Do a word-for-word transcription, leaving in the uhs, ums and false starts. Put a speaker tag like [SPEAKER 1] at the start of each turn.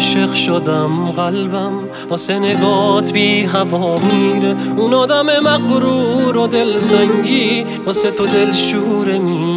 [SPEAKER 1] عاشق شدم، قلبم واسه نگات بی هوا میره. اون آدم مغرور و دلسنگی واسه تو دلشوره می